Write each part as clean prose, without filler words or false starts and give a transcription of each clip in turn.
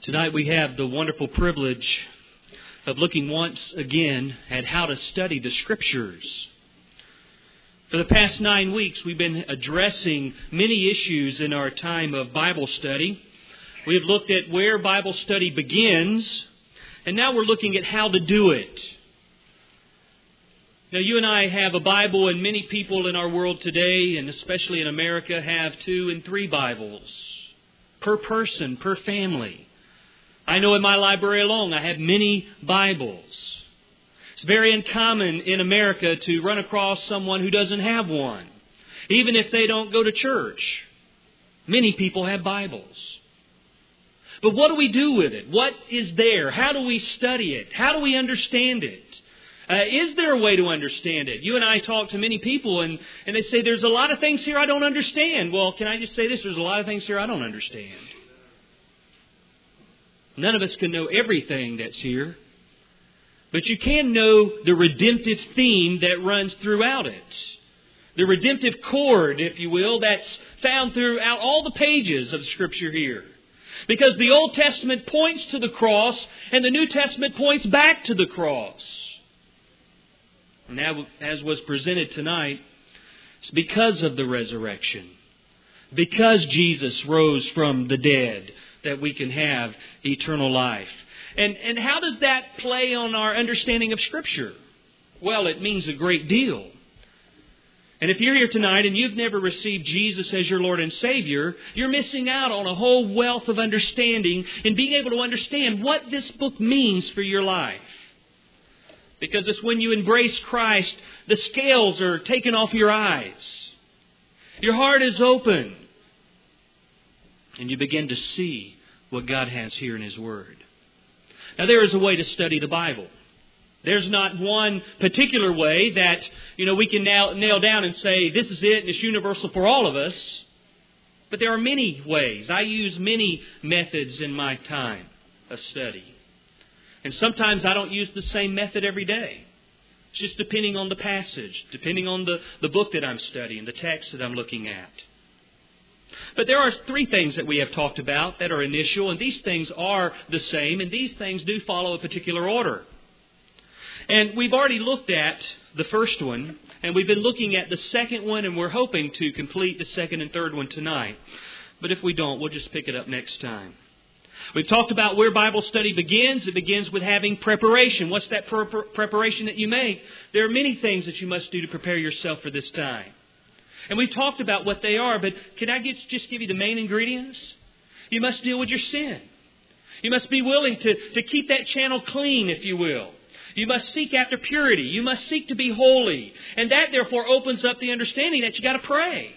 Tonight we have the wonderful privilege of looking once again at how to study the Scriptures. For the past 9 weeks, we've been addressing many issues in our time of Bible study. We have looked at where Bible study begins, and now we're looking at how to do it. Now, you and I have a Bible, and many people in our world today, and especially in America, have 2 and 3 Bibles per person, per family. I know in my library alone, I have many Bibles. It's very uncommon in America to run across someone who doesn't have one, even if they don't go to church. Many people have Bibles. But what do we do with it? What is there? How do we study it? How do we understand it? Is there a way to understand it? You and I talk to many people and they say, there's a lot of things here I don't understand. Well, can I just say this? There's a lot of things here I don't understand. None of us can know everything that's here. But you can know the redemptive theme that runs throughout it. The redemptive chord, if you will, that's found throughout all the pages of Scripture here. Because the Old Testament points to the cross and the New Testament points back to the cross. And now, as was presented tonight, it's because of the resurrection. Because Jesus rose from the dead that we can have eternal life. And how does that play on our understanding of Scripture? Well, it means a great deal. And if you're here tonight and you've never received Jesus as your Lord and Savior, you're missing out on a whole wealth of understanding and being able to understand what this book means for your life. Because it's when you embrace Christ, the scales are taken off your eyes. Your heart is open. And you begin to see what God has here in His Word. Now, there is a way to study the Bible. There's not one particular way that, we can nail down and say, this is it and it's universal for all of us. But there are many ways. I use many methods in my time of study. And sometimes I don't use the same method every day. It's just depending on the passage, depending on the book that I'm studying, the text that I'm looking at. But there are 3 things that we have talked about that are initial, and these things are the same, and these things do follow a particular order. And we've already looked at the first one, and we've been looking at the second one, and we're hoping to complete the second and third one tonight. But if we don't, we'll just pick it up next time. We've talked about where Bible study begins. It begins with having preparation. What's that preparation that you make? There are many things that you must do to prepare yourself for this time. And we've talked about what they are, but can I just give you the main ingredients? You must deal with your sin. You must be willing to keep that channel clean, if you will. You must seek after purity. You must seek to be holy. And that, therefore, opens up the understanding that you got to pray.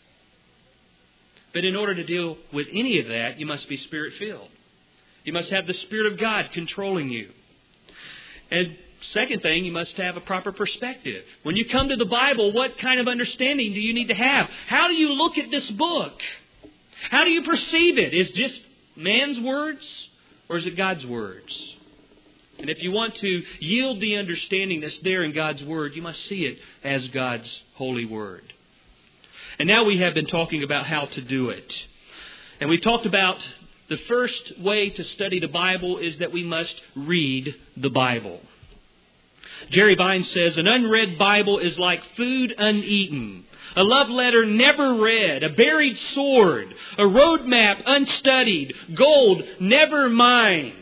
But in order to deal with any of that, you must be Spirit-filled. You must have the Spirit of God controlling you. And second thing, you must have a proper perspective. When you come to the Bible, what kind of understanding do you need to have? How do you look at this book? How do you perceive it? Is it just man's words or is it God's words? And if you want to yield the understanding that's there in God's Word, you must see it as God's holy Word. And now we have been talking about how to do it. And we talked about the first way to study the Bible is that we must read the Bible. Jerry Vine says, an unread Bible is like food uneaten, a love letter never read, a buried sword, a roadmap unstudied, gold never mined.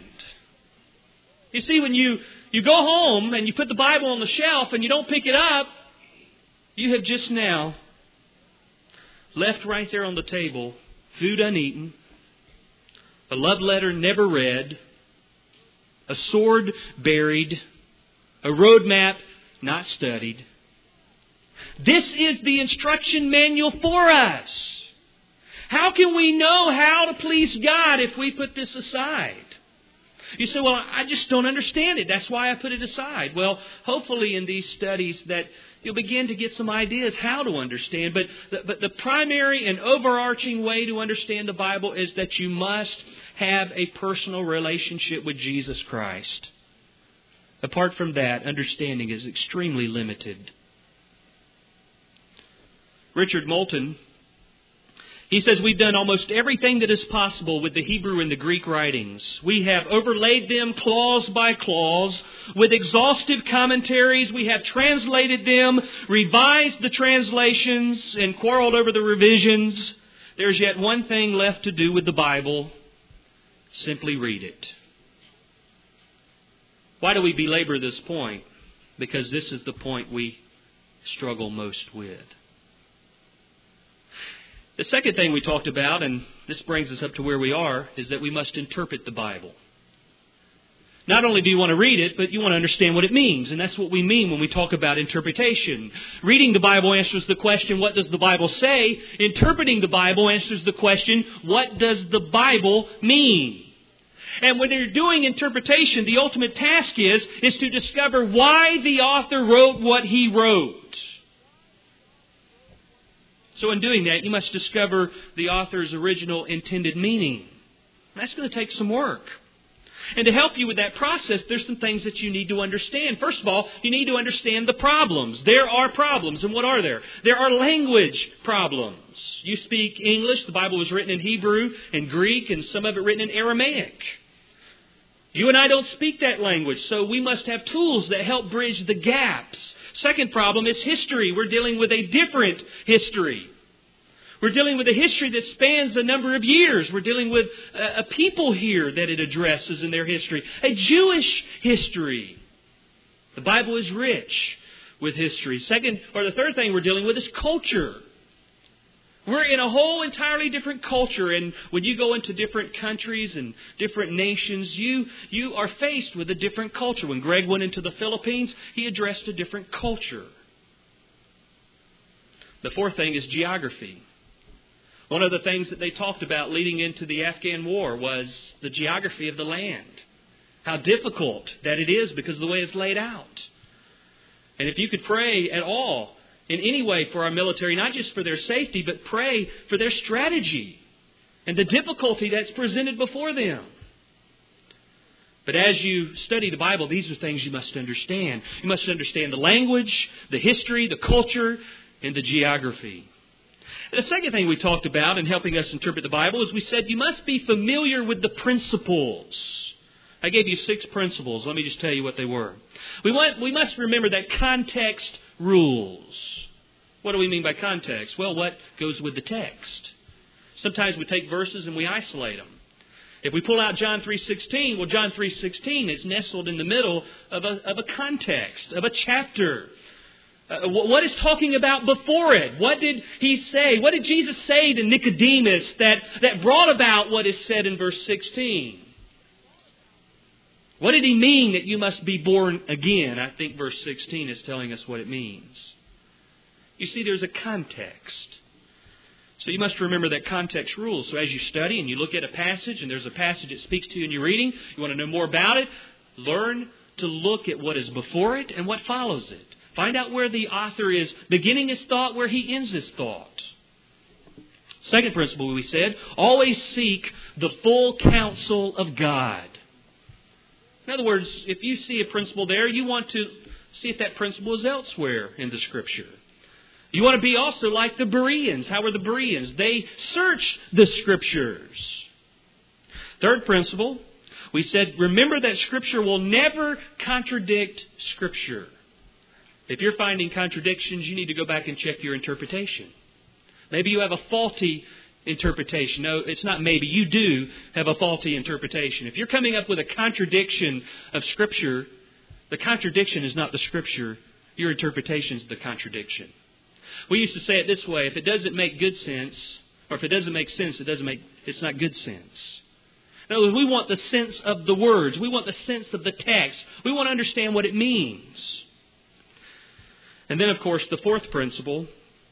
You see, when you go home and you put the Bible on the shelf and you don't pick it up, you have just now left right there on the table, food uneaten, a love letter never read, a sword buried, a roadmap not studied. This is the instruction manual for us. How can we know how to please God if we put this aside? You say, well, I just don't understand it. That's why I put it aside. Well, hopefully in these studies that you'll begin to get some ideas how to understand. But the primary and overarching way to understand the Bible is that you must have a personal relationship with Jesus Christ. Apart from that, understanding is extremely limited. Richard Moulton, He says we've done almost everything that is possible with the Hebrew and the Greek writings. We have overlaid them clause by clause with exhaustive commentaries. We have translated them, revised the translations, and quarreled over the revisions. There's yet one thing left to do with the Bible. Simply read it. Why do we belabor this point? Because this is the point we struggle most with. The second thing we talked about, and this brings us up to where we are, is that we must interpret the Bible. Not only do you want to read it, but you want to understand what it means. And that's what we mean when we talk about interpretation. Reading the Bible answers the question, what does the Bible say? Interpreting the Bible answers the question, what does the Bible mean? And when you're doing interpretation, the ultimate task is to discover why the author wrote what he wrote. So in doing that, you must discover the author's original intended meaning. That's going to take some work. And to help you with that process, there's some things that you need to understand. First of all, you need to understand the problems. There are problems. And what are there? There are language problems. You speak English. The Bible was written in Hebrew and Greek, and some of it written in Aramaic. You and I don't speak that language, so we must have tools that help bridge the gaps. Second problem is history. We're dealing with a different history. We're dealing with a history that spans a number of years. We're dealing with a people here that it addresses in their history. A Jewish history. The Bible is rich with history. The third thing we're dealing with is culture. We're in a whole entirely different culture. And when you go into different countries and different nations, you are faced with a different culture. When Greg went into the Philippines, he addressed a different culture. The fourth thing is geography. One of the things that they talked about leading into the Afghan war was the geography of the land. How difficult that it is because of the way it's laid out. And if you could pray at all, in any way for our military, not just for their safety, but pray for their strategy and the difficulty that's presented before them. But as you study the Bible, these are things you must understand. You must understand the language, the history, the culture, and the geography. The second thing we talked about in helping us interpret the Bible is we said you must be familiar with the principles. I gave you 6 principles. Let me just tell you what they were. We must remember that context rules. What do we mean by context? Well, what goes with the text? Sometimes we take verses and we isolate them. If we pull out John 3:16, well, John 3:16 is nestled in the middle of a context, of a chapter. What is talking about before it? What did he say? What did Jesus say to Nicodemus that brought about what is said in verse 16? What did he mean that you must be born again? I think verse 16 is telling us what it means. You see, there's a context. So you must remember that context rules. So as you study and you look at a passage and there's a passage that speaks to you in your reading, you want to know more about it, learn to look at what is before it and what follows it. Find out where the author is beginning his thought, where he ends his thought. Second principle we said, always seek the full counsel of God. In other words, if you see a principle there, you want to see if that principle is elsewhere in the Scripture. You want to be also like the Bereans. How were the Bereans? They searched the Scriptures. Third principle, we said, remember that Scripture will never contradict Scripture. If you're finding contradictions, you need to go back and check your interpretation. Maybe you have a faulty interpretation. No, it's not maybe. You do have a faulty interpretation. If you're coming up with a contradiction of Scripture, the contradiction is not the Scripture. Your interpretation is the contradiction. We used to say it this way: if it doesn't make good sense, or if it doesn't make sense, it's not good sense. In other words, we want the sense of the words. We want the sense of the text. We want to understand what it means. And then, of course, the fourth principle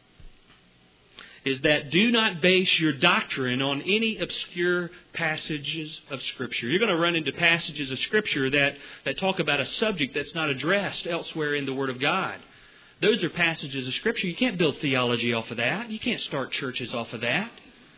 is that do not base your doctrine on any obscure passages of Scripture. You're going to run into passages of Scripture that talk about a subject that's not addressed elsewhere in the Word of God. Those are passages of Scripture. You can't build theology off of that. You can't start churches off of that.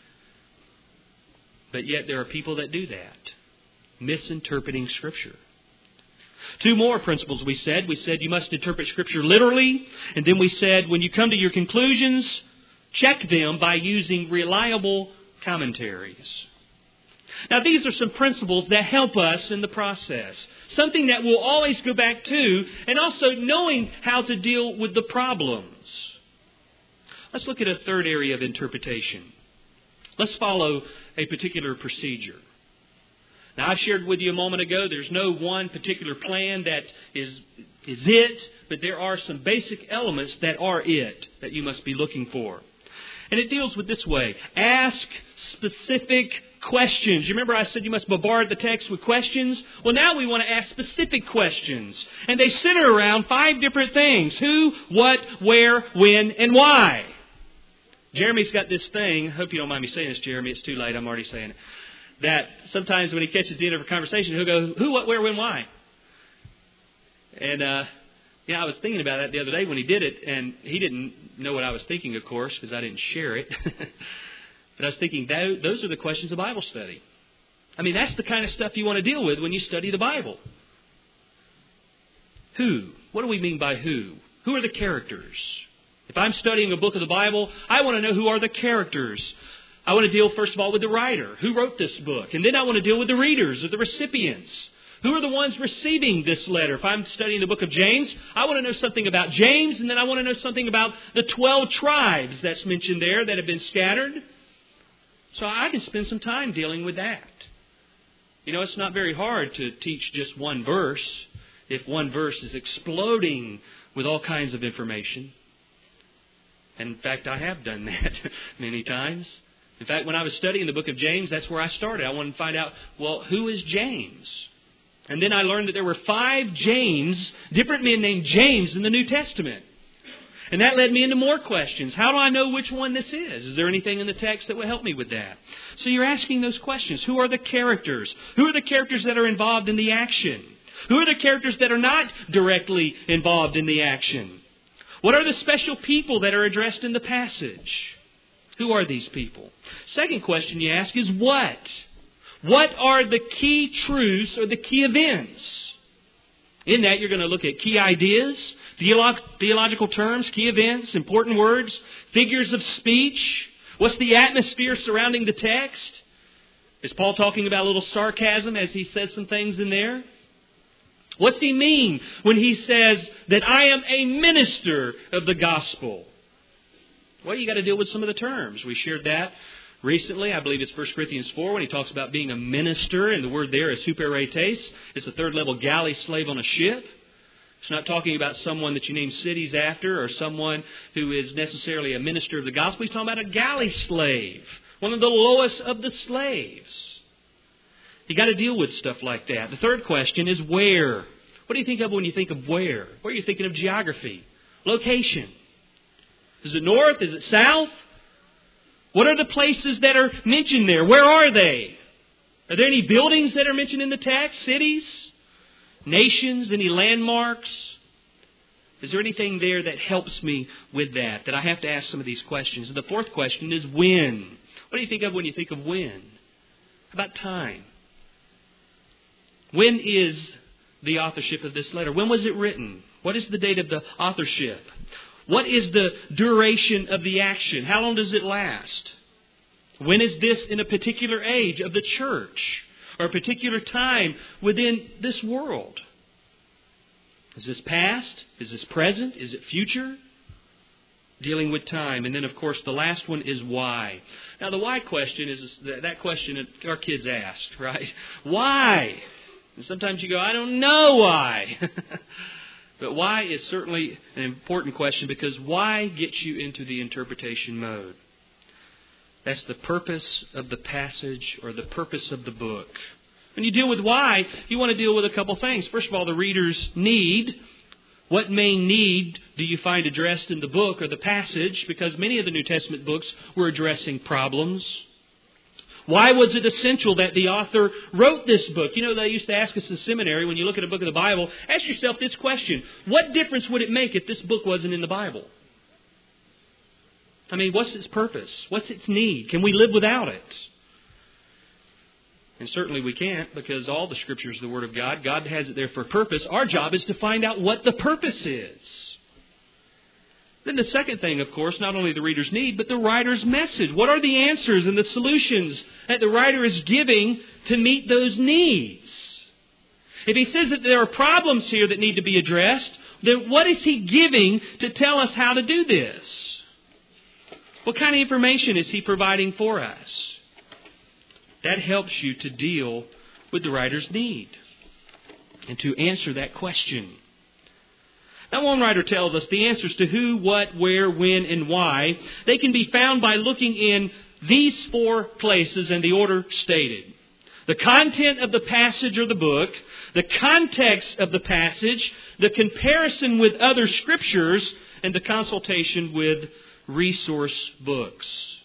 But yet there are people that do that, misinterpreting Scripture. 2 more principles we said. We said you must interpret Scripture literally. And then we said when you come to your conclusions, Check them by using reliable commentaries. Now, these are some principles that help us in the process. Something that we'll always go back to, and also knowing how to deal with the problems. Let's look at a third area of interpretation. Let's follow a particular procedure. Now, I've shared with you a moment ago, there's no one particular plan that is it, but there are some basic elements that are it, that you must be looking for. And it deals with this way. Ask specific questions. You remember I said you must bombard the text with questions? Well, now we want to ask specific questions. And they center around 5 different things. Who, what, where, when, and why. Jeremy's got this thing. I hope you don't mind me saying this, Jeremy. It's too late. I'm already saying it. That sometimes when he catches the end of a conversation, he'll go, who, what, where, when, why. And, I was thinking about that the other day when he did it, and he didn't know what I was thinking, of course, because I didn't share it. But I was thinking, those are the questions of Bible study. I mean, that's the kind of stuff you want to deal with when you study the Bible. Who? What do we mean by who? Who are the characters? If I'm studying a book of the Bible, I want to know who are the characters. I want to deal, first of all, with the writer. Who wrote this book? And then I want to deal with the readers or the recipients. Who are the ones receiving this letter? If I'm studying the book of James, I want to know something about James, and then I want to know something about the 12 tribes that's mentioned there that have been scattered. So I can spend some time dealing with that. It's not very hard to teach just one verse if one verse is exploding with all kinds of information. And in fact, I have done that many times. In fact, when I was studying the book of James, that's where I started. I wanted to find out, well, who is James? And then I learned that there were 5 James, different men named James in the New Testament. And that led me into more questions. How do I know which one this is? Is there anything in the text that would help me with that? So you're asking those questions. Who are the characters? Who are the characters that are involved in the action? Who are the characters that are not directly involved in the action? What are the special people that are addressed in the passage? Who are these people? Second question you ask is what? What are the key truths or the key events? In that, you're going to look at key ideas, theological terms, key events, important words, figures of speech. What's the atmosphere surrounding the text? Is Paul talking about a little sarcasm as he says some things in there? What's he mean when he says that I am a minister of the gospel? Well, you got to deal with some of the terms. We shared that recently. I believe it's 1 Corinthians 4 when he talks about being a minister, and the word there is huperetes. It's a third-level galley slave on a ship. It's not talking about someone that you name cities after or someone who is necessarily a minister of the gospel. He's talking about a galley slave, one of the lowest of the slaves. You got to deal with stuff like that. The third question is where. What do you think of when you think of where? Where are you thinking of geography? Location. Is it north? Is it south? What are the places that are mentioned there? Where are they? Are there any buildings that are mentioned in the text? Cities? Nations? Any landmarks? Is there anything there that helps me with that I have to ask some of these questions? And the fourth question is when. What do you think of when you think of when? How about time? When is the authorship of this letter? When was it written? What is the date of the authorship? What is the duration of the action? How long does it last? When is this in a particular age of the church or a particular time within this world? Is this past? Is this present? Is it future? Dealing with time. And then, of course, the last one is why. Now, the why question is that question that our kids ask, right? Why? And sometimes you go, I don't know why. But why is certainly an important question because why gets you into the interpretation mode? That's the purpose of the passage or the purpose of the book. When you deal with why, you want to deal with a couple things. First of all, the reader's need. What main need do you find addressed in the book or the passage? Because many of the New Testament books were addressing problems. Why was it essential that the author wrote this book? They used to ask us in seminary, when you look at a book of the Bible, ask yourself this question. What difference would it make if this book wasn't in the Bible? I mean, what's its purpose? What's its need? Can we live without it? And certainly we can't, because all the Scripture is the Word of God. God has it there for a purpose. Our job is to find out what the purpose is. Then the second thing, of course, not only the reader's need, but the writer's message. What are the answers and the solutions that the writer is giving to meet those needs? If he says that there are problems here that need to be addressed, then what is he giving to tell us how to do this? What kind of information is he providing for us? That helps you to deal with the writer's need and to answer that question. Now, one writer tells us the answers to who, what, where, when, and why, they can be found by looking in these 4 places in the order stated. The content of the passage or the book, the context of the passage, the comparison with other scriptures, and the consultation with resource books.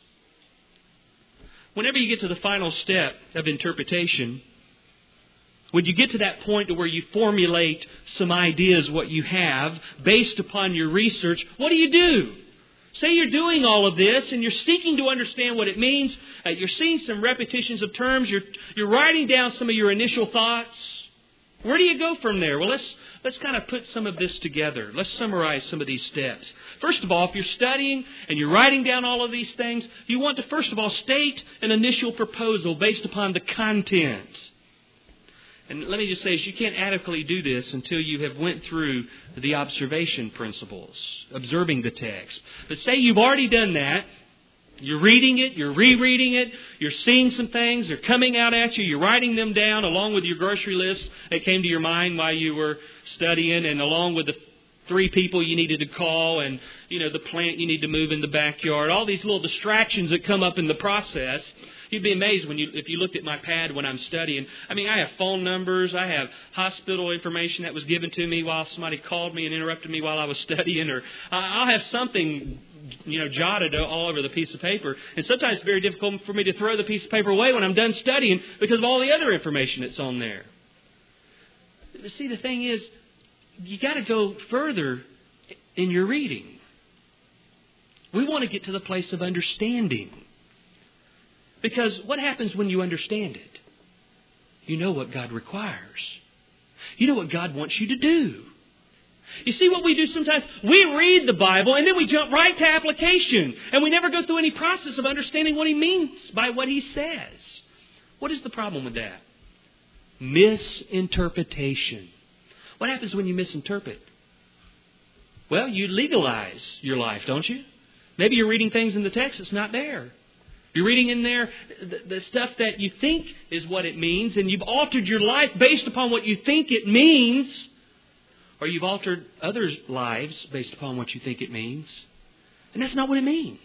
Whenever you get to the final step of interpretation, when you get to that point where you formulate some ideas, what you have, based upon your research, what do? Say you're doing all of this and you're seeking to understand what it means. You're seeing some repetitions of terms. You're writing down some of your initial thoughts. Where do you go from there? Well, let's kind of put some of this together. Let's summarize some of these steps. First of all, if you're studying and you're writing down all of these things, you want to first of all state an initial proposal based upon the content. And let me just say, you can't adequately do this until you have went through the observation principles, observing the text. But say you've already done that. You're reading it, you're rereading it, you're seeing some things, they're coming out at you, you're writing them down along with your grocery list that came to your mind while you were studying, and along with the 3 people you needed to call, and the plant you need to move in the backyard, all these little distractions that come up in the process. You'd be amazed if you looked at my pad when I'm studying. I mean, I have phone numbers, I have hospital information that was given to me while somebody called me and interrupted me while I was studying, or I'll have something jotted all over the piece of paper. And sometimes it's very difficult for me to throw the piece of paper away when I'm done studying because of all the other information that's on there. See, the thing is, you got to go further in your reading. We want to get to the place of understanding. Because what happens when you understand it? You know what God requires. You know what God wants you to do. You see what we do sometimes? We read the Bible and then we jump right to application. And we never go through any process of understanding what He means by what He says. What is the problem with that? Misinterpretation. What happens when you misinterpret? Well, you legalize your life, don't you? Maybe you're reading things in the text that's not there. You're reading in there the stuff that you think is what it means, and you've altered your life based upon what you think it means, or you've altered others' lives based upon what you think it means. And that's not what it means.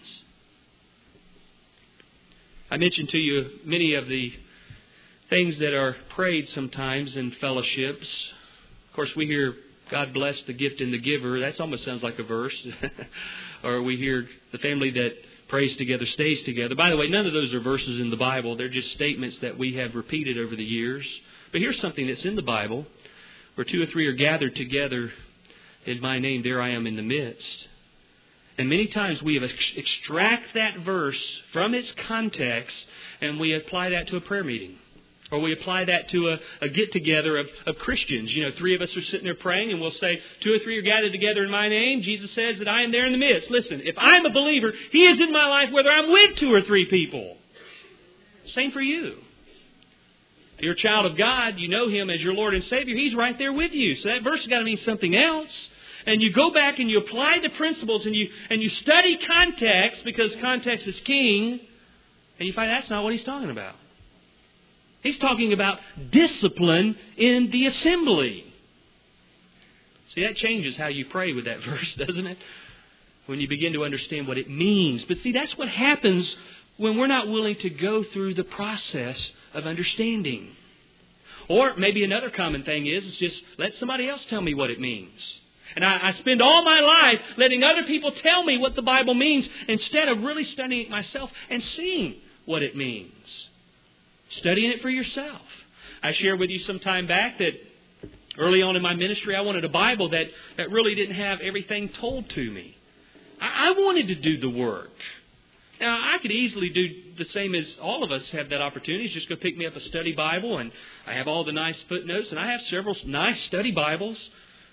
I mentioned to you many of the things that are prayed sometimes in fellowships. Of course, we hear, God bless the gift and the giver. That almost sounds like a verse. Or we hear, the family that prays together stays together. By the way, none of those are verses in the Bible. They're just statements that we have repeated over the years. But here's something that's in the Bible. Where 2 or 3 are gathered together in my name, there I am in the midst. And many times we extract that verse from its context and we apply that to a prayer meeting. Or we apply that to a get-together of Christians. 3 of us are sitting there praying and we'll say, 2 or 3 are gathered together in my name. Jesus says that I am there in the midst. Listen, if I'm a believer, He is in my life whether I'm with 2 or 3 people. Same for you. If you're a child of God, you know Him as your Lord and Savior. He's right there with you. So that verse has got to mean something else. And you go back and you apply the principles and you study context because context is king. And you find that's not what He's talking about. He's talking about discipline in the assembly. See, that changes how you pray with that verse, doesn't it? When you begin to understand what it means. But see, that's what happens when we're not willing to go through the process of understanding. Or maybe another common thing is just let somebody else tell me what it means. And I spend all my life letting other people tell me what the Bible means instead of really studying it myself and seeing what it means. Studying it for yourself. I shared with you some time back that early on in my ministry I wanted a Bible that really didn't have everything told to me. I wanted to do the work. Now, I could easily do the same as all of us have that opportunity. Just go pick me up a study Bible, and I have all the nice footnotes, and I have several nice study Bibles.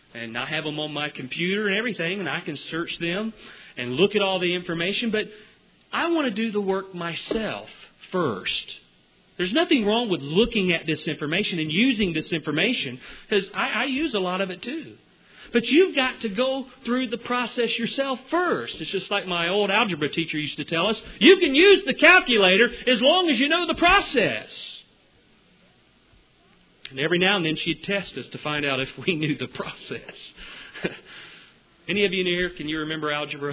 And I have them on my computer and everything, and I can search them and look at all the information. But I want to do the work myself first. There's nothing wrong with looking at this information and using this information, because I use a lot of it too. But you've got to go through the process yourself first. It's just like my old algebra teacher used to tell us, you can use the calculator as long as you know the process. And every now and then she'd test us to find out if we knew the process. Any of you in here, can you remember algebra?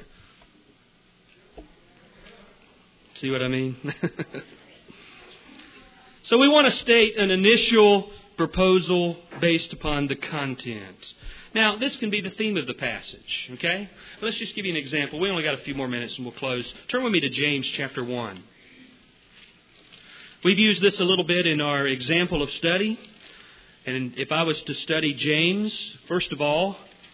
See what I mean? So we want to state an initial proposal based upon the content. Now, this can be the theme of the passage, okay? Let's just give you an example. We only got a few more minutes and we'll close. Turn with me to James chapter 1. We've used this a little bit in our example of study. And if I was to study James, first of all,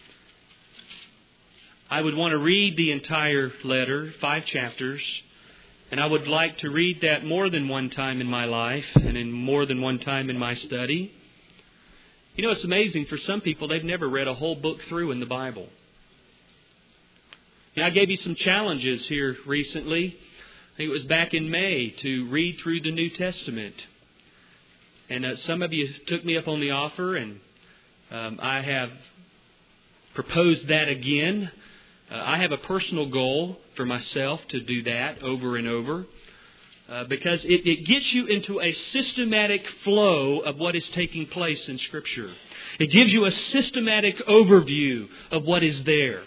I would want to read the entire letter, 5 chapters. And I would like to read that more than one time in my life and in more than one time in my study. You know, it's amazing. For some people, they've never read a whole book through in the Bible. I gave you some challenges here recently. I think it was back in May to read through the New Testament. And some of you took me up on the offer, and I have proposed that again. I have a personal goal for myself to do that over and over. Because it gets you into a systematic flow of what is taking place in Scripture. It gives you a systematic overview of what is there.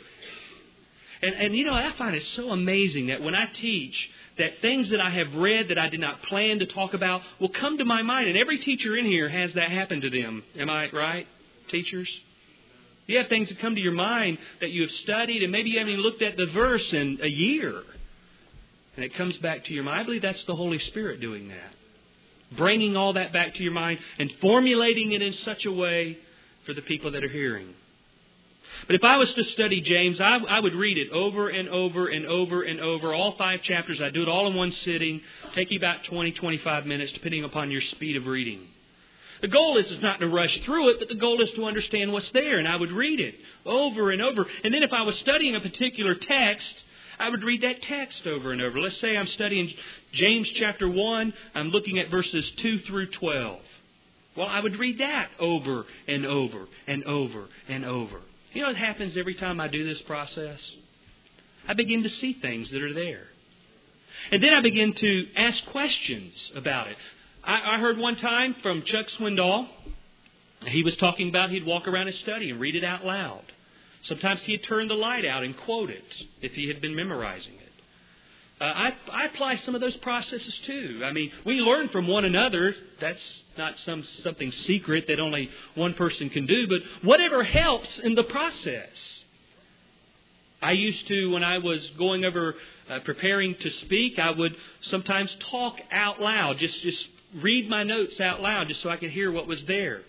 And you know, I find it so amazing that when I teach, that things that I have read that I did not plan to talk about will come to my mind. And every teacher in here has that happen to them. Am I right, teachers? You have things that come to your mind that you have studied, and maybe you haven't even looked at the verse in a year. And it comes back to your mind. I believe that's the Holy Spirit doing that. Bringing all that back to your mind and formulating it in such a way for the people that are hearing. But if I was to study James, I would read it over and over and over and over, all 5 chapters. I'd do it all in one sitting. Take you about 20, 25 minutes, depending upon your speed of reading. The goal is not to rush through it, but the goal is to understand what's there. And I would read it over and over. And then if I was studying a particular text, I would read that text over and over. Let's say I'm studying James chapter 1. I'm looking at verses 2 through 12. Well, I would read that over and over and over and over. You know what happens every time I do this process? I begin to see things that are there. And then I begin to ask questions about it. I heard one time from Chuck Swindoll. He was talking about he'd walk around his study and read it out loud. Sometimes he'd turn the light out and quote it if he had been memorizing it. I apply some of those processes too. I mean, we learn from one another. That's not something secret that only one person can do, but whatever helps in the process. I used to, when I was going over preparing to speak, I would sometimes talk out loud, just read my notes out loud just so I could hear what was there.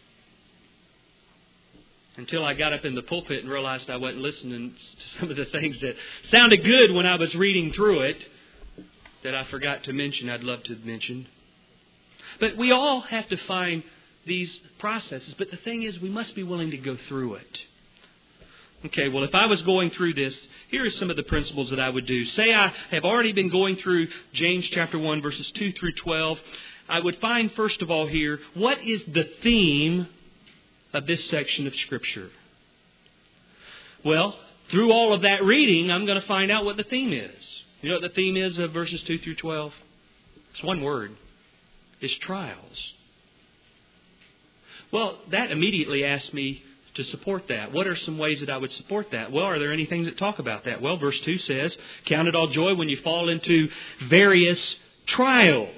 Until I got up in the pulpit and realized I wasn't listening to some of the things that sounded good when I was reading through it that I forgot to mention, I'd love to mention. But we all have to find these processes. But the thing is, we must be willing to go through it. Okay, well, if I was going through this, here are some of the principles that I would do. Say I have already been going through James chapter 1, verses 2 through 12. I would find, first of all here, what is the theme of this section of Scripture? Well, through all of that reading, I'm going to find out what the theme is. You know what the theme is of verses 2 through 12? It's one word. It's trials. Well, that immediately asks me to support that. What are some ways that I would support that? Well, are there any things that talk about that? Well, verse 2 says, count it all joy when you fall into various trials.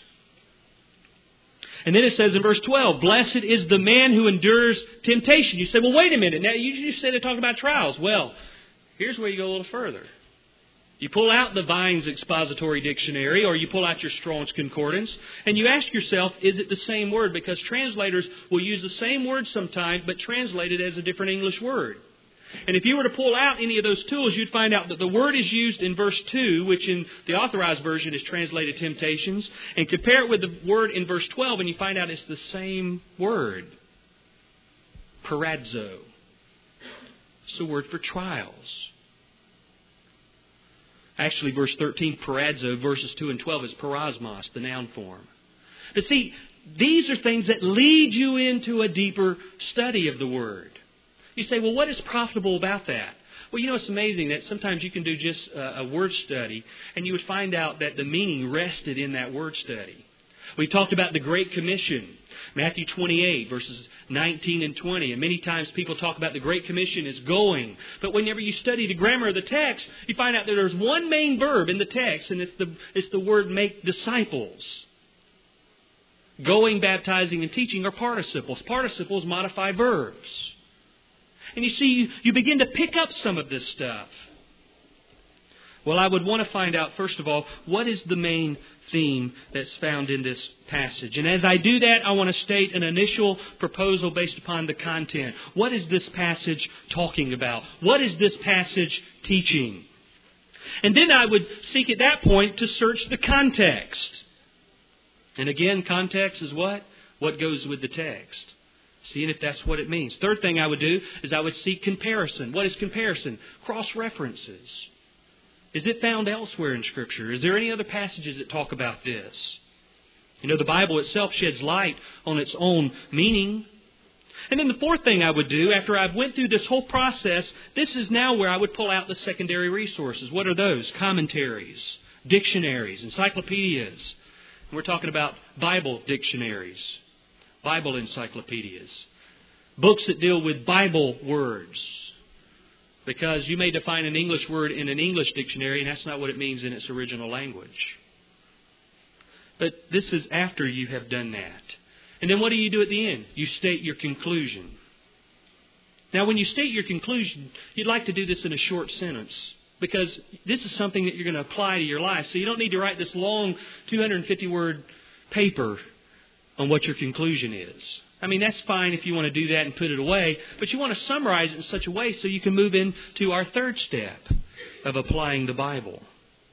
And then it says in verse 12, blessed is the man who endures temptation. You say, well, wait a minute. Now, you just said to talk about trials. Well, here's where you go a little further. You pull out the Vine's Expository Dictionary, or you pull out your Strong's Concordance, and you ask yourself, is it the same word? Because translators will use the same word sometimes, but translate it as a different English word. And if you were to pull out any of those tools, you'd find out that the word is used in verse 2, which in the Authorized Version is translated temptations, and compare it with the word in verse 12, and you find out it's the same word. Paradzo. It's the word for trials. Actually, verse 13, paradzo, verses 2 and 12 is parasmos, the noun form. But see, these are things that lead you into a deeper study of the Word. You say, well, what is profitable about that? Well, it's amazing that sometimes you can do just a word study and you would find out that the meaning rested in that word study. We talked about the Great Commission, Matthew 28, verses 19 and 20. And many times people talk about the Great Commission as going. But whenever you study the grammar of the text, you find out that there's one main verb in the text, and it's the word make disciples. Going, baptizing, and teaching are participles. Participles modify verbs. And you see, you begin to pick up some of this stuff. Well, I would want to find out, first of all, what is the main theme that's found in this passage. And as I do that, I want to state an initial proposal based upon the content. What is this passage talking about? What is this passage teaching? And then I would seek at that point to search the context. And again, context is what? What goes with the text. Seeing if that's what it means. Third thing I would do is I would seek comparison. What is comparison? Cross-references. Is it found elsewhere in Scripture? Is there any other passages that talk about this? The Bible itself sheds light on its own meaning. And then the fourth thing I would do, after I've went through this whole process, this is now where I would pull out the secondary resources. What are those? Commentaries, dictionaries, encyclopedias. And we're talking about Bible dictionaries, Bible encyclopedias, books that deal with Bible words. Because you may define an English word in an English dictionary, and that's not what it means in its original language. But this is after you have done that. And then what do you do at the end? You state your conclusion. Now, when you state your conclusion, you'd like to do this in a short sentence. Because this is something that you're going to apply to your life. So you don't need to write this long 250-word paper on what your conclusion is. I mean, that's fine if you want to do that and put it away, but you want to summarize it in such a way so you can move into our third step of applying the Bible.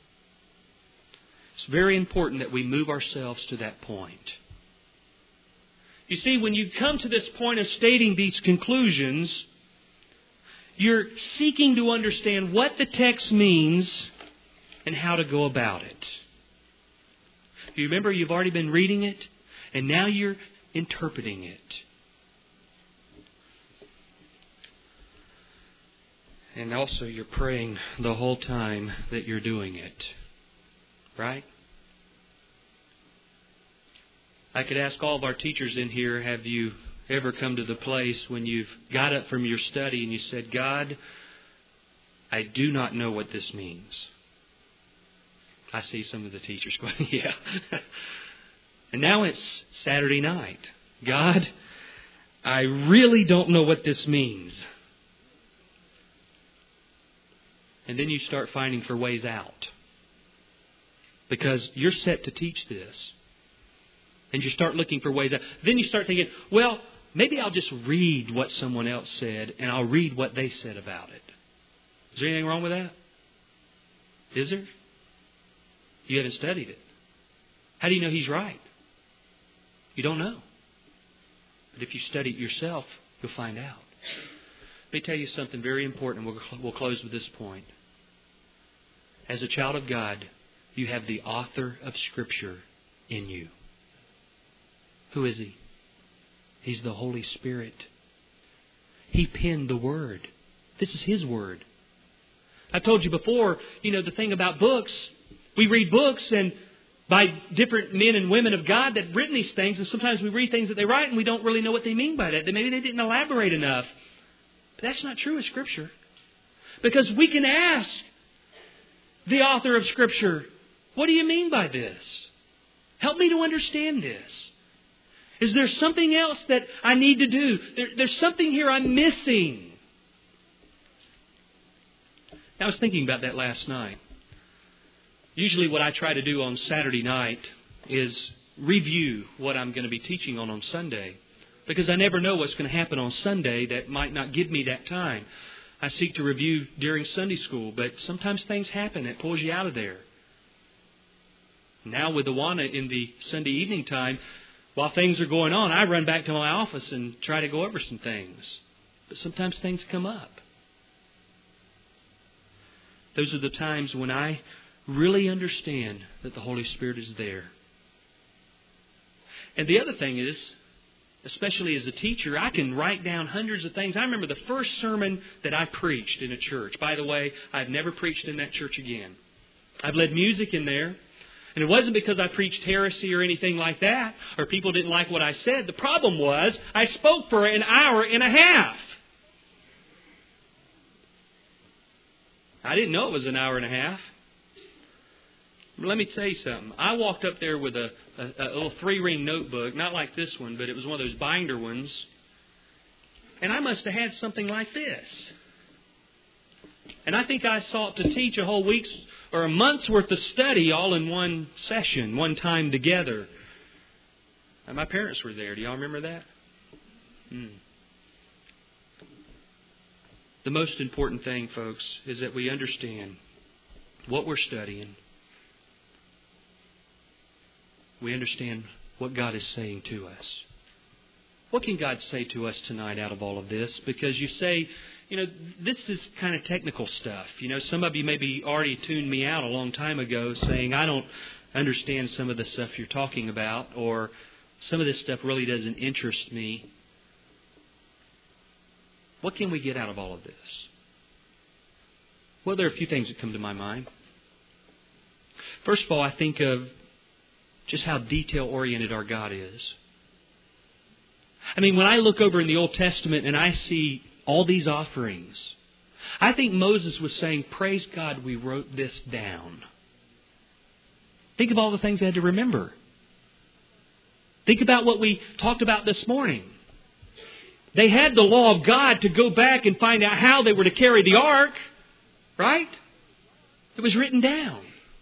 It's very important that we move ourselves to that point. You see, when you come to this point of stating these conclusions, you're seeking to understand what the text means and how to go about it. You remember you've already been reading it, and now you're interpreting it. And also you're praying the whole time that you're doing it. Right? I could ask all of our teachers in here, have you ever come to the place when you've got up from your study and you said, God, I do not know what this means? I see some of the teachers going, yeah. And now it's Saturday night. God, I really don't know what this means. And then you start finding for ways out. Because you're set to teach this. And you start looking for ways out. Then you start thinking, well, maybe I'll just read what someone else said and I'll read what they said about it. Is there anything wrong with that? Is there? You haven't studied it. How do you know he's right? You don't know. But if you study it yourself, you'll find out. Let me tell you something very important. We'll close with this point. As a child of God, you have the author of Scripture in you. Who is He? He's the Holy Spirit. He penned the Word. This is His Word. I've told you before, the thing about books, we read books and by different men and women of God that have written these things, and sometimes we read things that they write and we don't really know what they mean by that. Maybe they didn't elaborate enough. But that's not true of Scripture. Because we can ask the author of Scripture, what do you mean by this? Help me to understand this. Is there something else that I need to do? There's something here I'm missing. I was thinking about that last night. Usually what I try to do on Saturday night is review what I'm going to be teaching on Sunday. Because I never know what's going to happen on Sunday that might not give me that time. I seek to review during Sunday school, but sometimes things happen that pulls you out of there. Now with Awana in the Sunday evening time, while things are going on, I run back to my office and try to go over some things. But sometimes things come up. Those are the times when I really understand that the Holy Spirit is there. And the other thing is, especially as a teacher, I can write down hundreds of things. I remember the first sermon that I preached in a church. By the way, I've never preached in that church again. I've led music in there. And it wasn't because I preached heresy or anything like that, or people didn't like what I said. The problem was, I spoke for an hour and a half. I didn't know it was an hour and a half. But let me tell you something. I walked up there with a little 3-ring notebook, not like this one, but it was one of those binder ones. And I must have had something like this. And I think I sought to teach a whole week's or a month's worth of study all in one session, one time together. And my parents were there. Do y'all remember that? The most important thing, folks, is that we understand what we're studying. We understand what God is saying to us. What can God say to us tonight out of all of this? Because you say, this is kind of technical stuff. Some of you maybe already tuned me out a long time ago saying, I don't understand some of the stuff you're talking about, or some of this stuff really doesn't interest me. What can we get out of all of this? Well, there are a few things that come to my mind. First of all, I think of just how detail-oriented our God is. I mean, when I look over in the Old Testament and I see all these offerings, I think Moses was saying, praise God we wrote this down. Think of all the things they had to remember. Think about what we talked about this morning. They had the law of God to go back and find out how they were to carry the ark. Right? It was written down.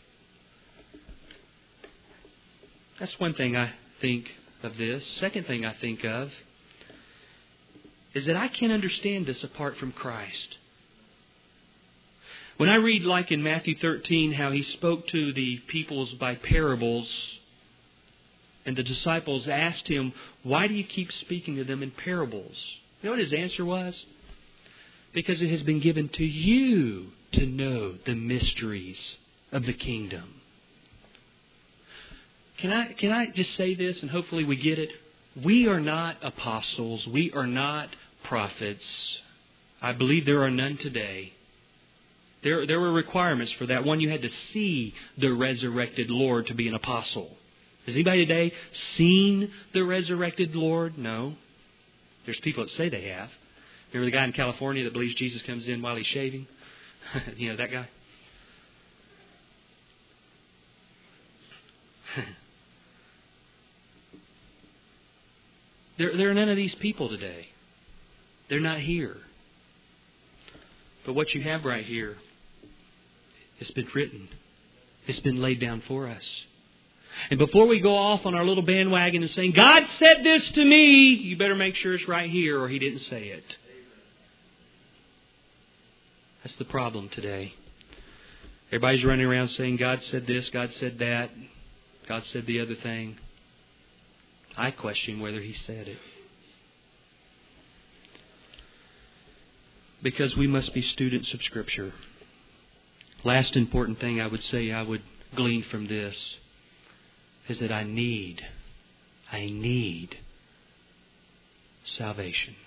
That's one thing I think of this. Second thing I think of is that I can't understand this apart from Christ. When I read, like in Matthew 13, how He spoke to the peoples by parables, and the disciples asked Him, why do you keep speaking to them in parables? You know what His answer was? Because it has been given to you to know the mysteries of the kingdom. Can I just say this, and hopefully we get it? We are not apostles. We are not prophets. I believe there are none today. There were requirements for that. One, you had to see the resurrected Lord to be an apostle. Has anybody today seen the resurrected Lord? No. There's people that say they have. Remember the guy in California that believes Jesus comes in while he's shaving? You know, that guy? There are none of these people today. They're not here. But what you have right here, it's been written. It's been laid down for us. And before we go off on our little bandwagon and saying, God said this to me, you better make sure it's right here or He didn't say it. That's the problem today. Everybody's running around saying, God said this, God said that, God said the other thing. I question whether He said it. Because we must be students of Scripture. Last important thing I would say I would glean from this is that I need salvation.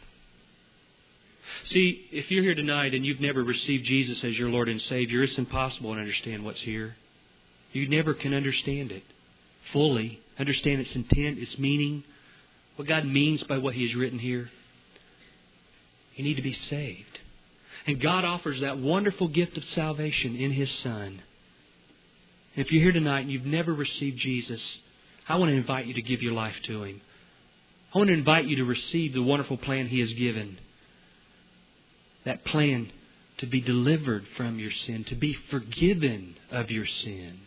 See, if you're here tonight and you've never received Jesus as your Lord and Savior, it's impossible to understand what's here. You never can understand it fully. Understand its intent, its meaning, what God means by what He has written here. You need to be saved. And God offers that wonderful gift of salvation in His Son. If you're here tonight and you've never received Jesus, I want to invite you to give your life to Him. I want to invite you to receive the wonderful plan He has given. That plan to be delivered from your sin, to be forgiven of your sin.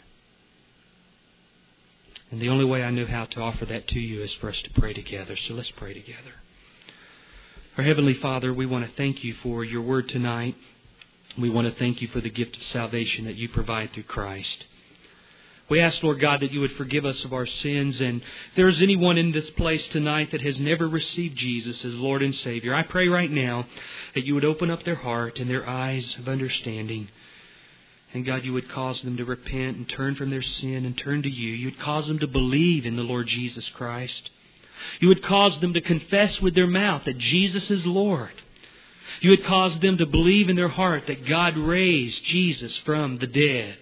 And the only way I know how to offer that to you is for us to pray together. So let's pray together. Our Heavenly Father, we want to thank You for Your Word tonight. We want to thank You for the gift of salvation that You provide through Christ. We ask, Lord God, that you would forgive us of our sins. And if there is anyone in this place tonight that has never received Jesus as Lord and Savior, I pray right now that you would open up their heart and their eyes of understanding. And God, you would cause them to repent and turn from their sin and turn to you. You would cause them to believe in the Lord Jesus Christ. You would cause them to confess with their mouth that Jesus is Lord. You would cause them to believe in their heart that God raised Jesus from the dead.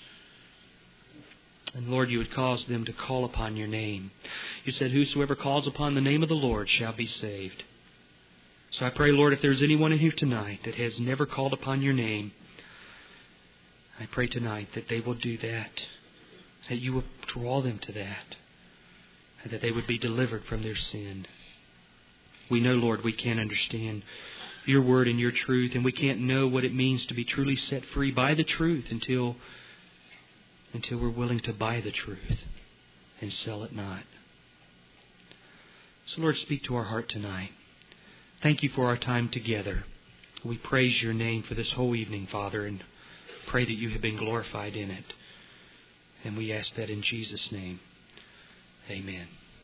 And Lord, you would cause them to call upon your name. You said, whosoever calls upon the name of the Lord shall be saved. So I pray, Lord, if there's anyone in here tonight that has never called upon your name, I pray tonight that they will do that, that you will draw them to that, and that they would be delivered from their sin. We know, Lord, we can't understand your word and your truth, and we can't know what it means to be truly set free by the truth until we're willing to buy the truth and sell it not. So, Lord, speak to our heart tonight. Thank you for our time together. We praise your name for this whole evening, Father, and pray that you have been glorified in it. And we ask that in Jesus' name. Amen.